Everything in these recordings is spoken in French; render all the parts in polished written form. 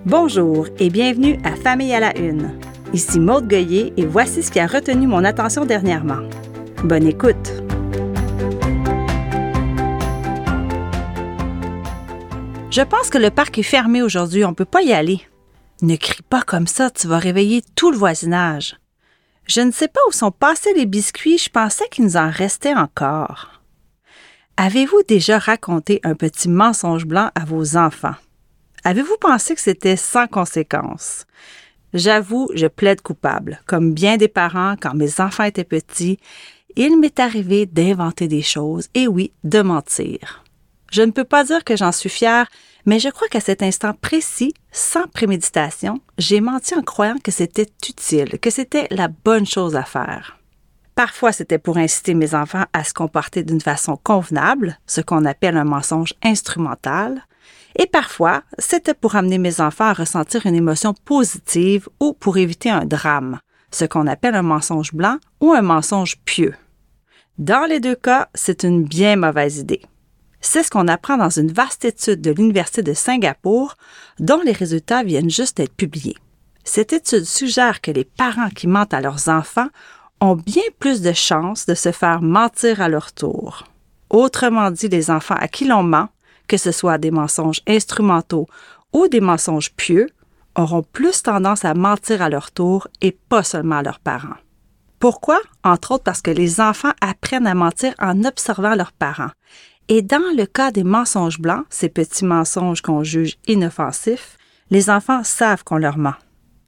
Bonjour et bienvenue à Famille à la Une. Ici Maude Goyer et voici ce qui a retenu mon attention dernièrement. Bonne écoute! Je pense que le parc est fermé aujourd'hui, on ne peut pas y aller. Ne crie pas comme ça, tu vas réveiller tout le voisinage. Je ne sais pas où sont passés les biscuits, je pensais qu'il nous en restait encore. Avez-vous déjà raconté un petit mensonge blanc à vos enfants? Avez-vous pensé que c'était sans conséquence? J'avoue, je plaide coupable. Comme bien des parents, quand mes enfants étaient petits, il m'est arrivé d'inventer des choses, et oui, de mentir. Je ne peux pas dire que j'en suis fière, mais je crois qu'à cet instant précis, sans préméditation, j'ai menti en croyant que c'était utile, que c'était la bonne chose à faire. Parfois, c'était pour inciter mes enfants à se comporter d'une façon convenable, ce qu'on appelle un mensonge instrumental, et parfois, c'était pour amener mes enfants à ressentir une émotion positive ou pour éviter un drame, ce qu'on appelle un mensonge blanc ou un mensonge pieux. Dans les deux cas, c'est une bien mauvaise idée. C'est ce qu'on apprend dans une vaste étude de l'Université de Singapour, dont les résultats viennent juste d'être publiés. Cette étude suggère que les parents qui mentent à leurs enfants ont bien plus de chances de se faire mentir à leur tour. Autrement dit, les enfants à qui l'on ment, que ce soit des mensonges instrumentaux ou des mensonges pieux, auront plus tendance à mentir à leur tour et pas seulement à leurs parents. Pourquoi? Entre autres parce que les enfants apprennent à mentir en observant leurs parents. Et dans le cas des mensonges blancs, ces petits mensonges qu'on juge inoffensifs, les enfants savent qu'on leur ment.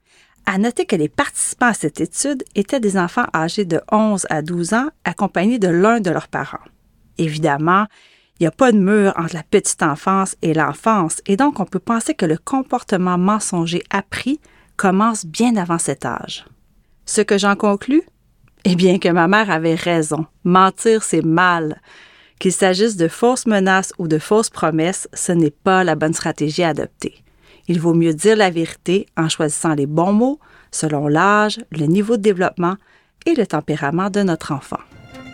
À noter que les participants à cette étude étaient des enfants âgés de 11 à 12 ans accompagnés de l'un de leurs parents. Évidemment, il n'y a pas de mur entre la petite enfance et l'enfance, et donc on peut penser que le comportement mensonger appris commence bien avant cet âge. Ce que j'en conclus? Eh bien que ma mère avait raison. Mentir, c'est mal. Qu'il s'agisse de fausses menaces ou de fausses promesses, ce n'est pas la bonne stratégie à adopter. Il vaut mieux dire la vérité en choisissant les bons mots selon l'âge, le niveau de développement et le tempérament de notre enfant.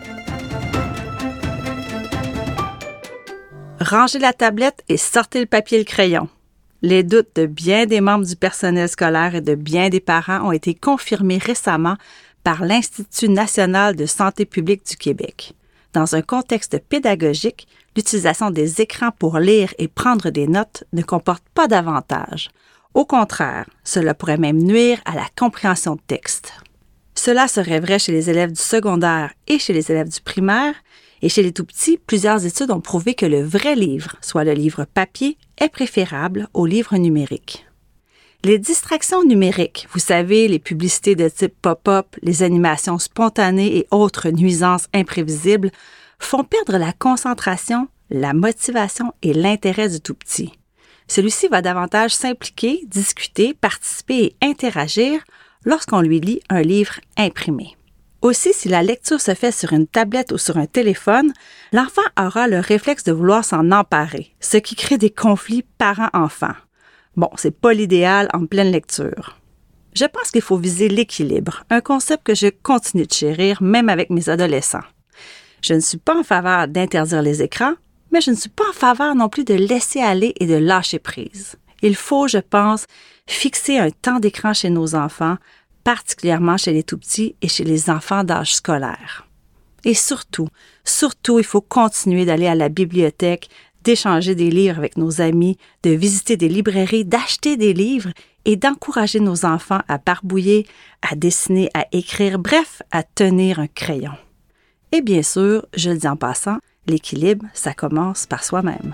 Rangez la tablette et sortez le papier et le crayon. Les doutes de bien des membres du personnel scolaire et de bien des parents ont été confirmés récemment par l'Institut national de santé publique du Québec. Dans un contexte pédagogique, l'utilisation des écrans pour lire et prendre des notes ne comporte pas d'avantage. Au contraire, cela pourrait même nuire à la compréhension de texte. Cela serait vrai chez les élèves du secondaire et chez les élèves du primaire, et chez les tout-petits, plusieurs études ont prouvé que le vrai livre, soit le livre papier, est préférable au livre numérique. Les distractions numériques, vous savez, les publicités de type pop-up, les animations spontanées et autres nuisances imprévisibles, font perdre la concentration, la motivation et l'intérêt du tout-petit. Celui-ci va davantage s'impliquer, discuter, participer et interagir lorsqu'on lui lit un livre imprimé. Aussi, si la lecture se fait sur une tablette ou sur un téléphone, l'enfant aura le réflexe de vouloir s'en emparer, ce qui crée des conflits parents-enfants. Bon, c'est pas l'idéal en pleine lecture. Je pense qu'il faut viser l'équilibre, un concept que je continue de chérir même avec mes adolescents. Je ne suis pas en faveur d'interdire les écrans, mais je ne suis pas en faveur non plus de laisser aller et de lâcher prise. Il faut, je pense, fixer un temps d'écran chez nos enfants, particulièrement chez les tout-petits et chez les enfants d'âge scolaire. Et surtout, il faut continuer d'aller à la bibliothèque, d'échanger des livres avec nos amis, de visiter des librairies, d'acheter des livres et d'encourager nos enfants à barbouiller, à dessiner, à écrire, bref, à tenir un crayon. Et bien sûr, je le dis en passant, l'équilibre, ça commence par soi-même.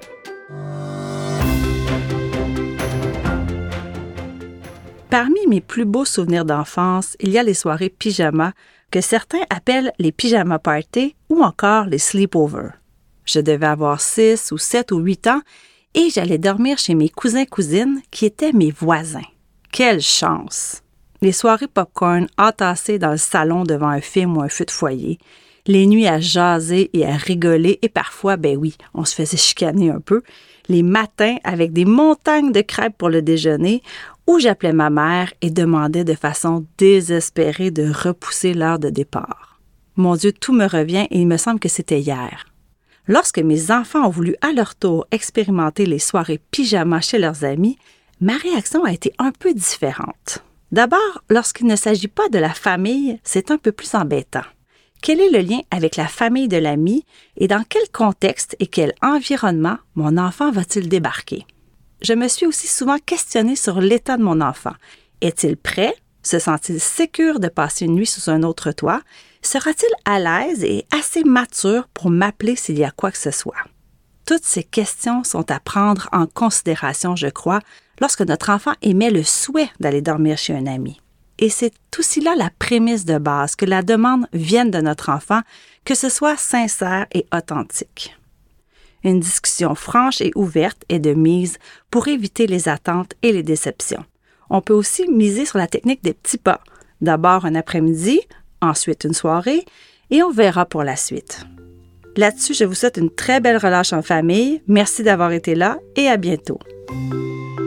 Parmi mes plus beaux souvenirs d'enfance, il y a les soirées pyjama que certains appellent les pyjama parties ou encore les sleepovers. Je devais avoir 6 ou 7 ou 8 ans et j'allais dormir chez mes cousins-cousines qui étaient mes voisins. Quelle chance! Les soirées popcorn entassées dans le salon devant un film ou un feu de foyer, les nuits à jaser et à rigoler et parfois, on se faisait chicaner un peu, les matins avec des montagnes de crêpes pour le déjeuner où j'appelais ma mère et demandais de façon désespérée de repousser l'heure de départ. Mon Dieu, tout me revient et il me semble que c'était hier. Lorsque mes enfants ont voulu à leur tour expérimenter les soirées pyjama chez leurs amis, Ma réaction a été un peu différente. D'abord, lorsqu'il ne s'agit pas de la famille, c'est un peu plus embêtant. Quel est le lien avec la famille de l'ami et dans quel contexte et quel environnement mon enfant va-t-il débarquer? Je me suis aussi souvent questionnée sur l'état de mon enfant. Est-il prêt? Se sent-il sécure de passer une nuit sous un autre toit? Sera-t-il à l'aise et assez mature pour m'appeler s'il y a quoi que ce soit? Toutes ces questions sont à prendre en considération, je crois, lorsque notre enfant émet le souhait d'aller dormir chez un ami. Et c'est aussi là la prémisse de base, que la demande vienne de notre enfant, que ce soit sincère et authentique. Une discussion franche et ouverte est de mise pour éviter les attentes et les déceptions. On peut aussi miser sur la technique des petits pas. D'abord un après-midi, ensuite une soirée, et on verra pour la suite. Là-dessus, je vous souhaite une très belle relâche en famille. Merci d'avoir été là et à bientôt.